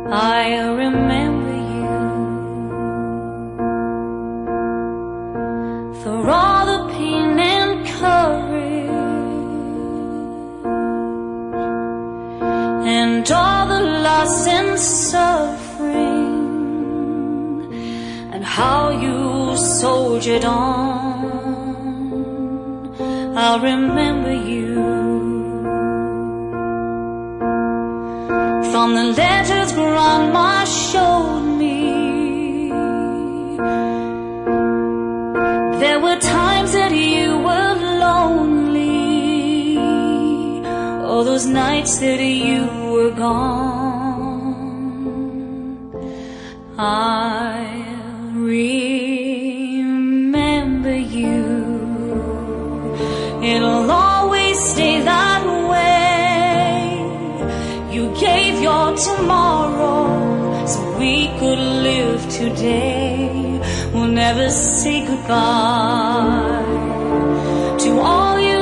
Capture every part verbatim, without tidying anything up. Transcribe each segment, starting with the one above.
I remember you for all the pain and courage and all the loss and suffering, and how you soldiered on. I'll remember you from the letters Grandma showed me. There were times that you were lonely, all those nights that you were gone. I remember you. It'll always stay that way. You gave your tomorrow so we could live today. We'll never say goodbye to all you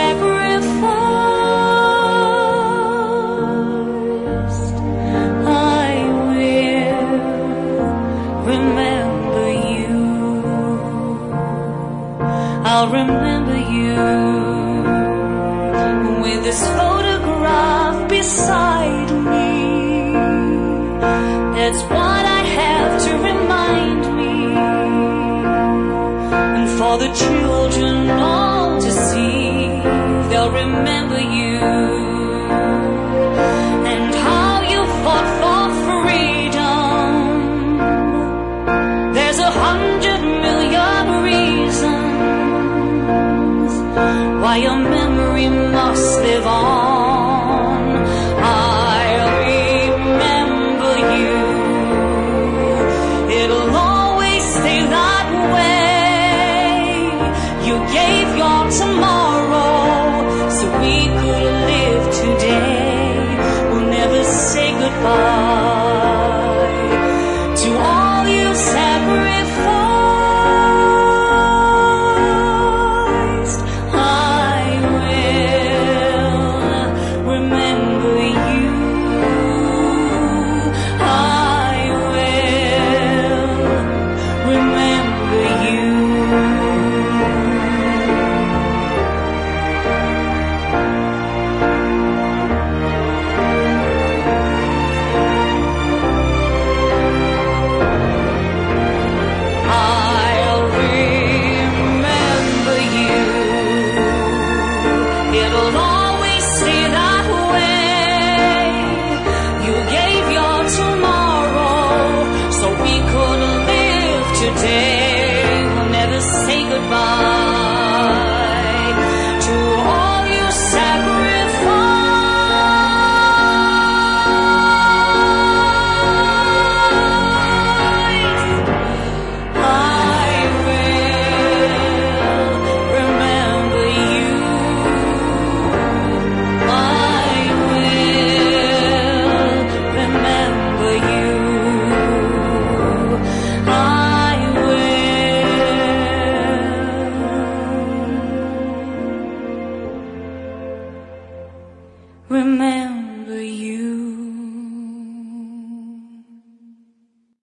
sacrificed. I will remember you. I'll remember you with this photograph beside me. That's what I have to remind me, and for the children all to see. They'll remember you and how you fought for freedom. There's a hundred million reasons why your memory must live on.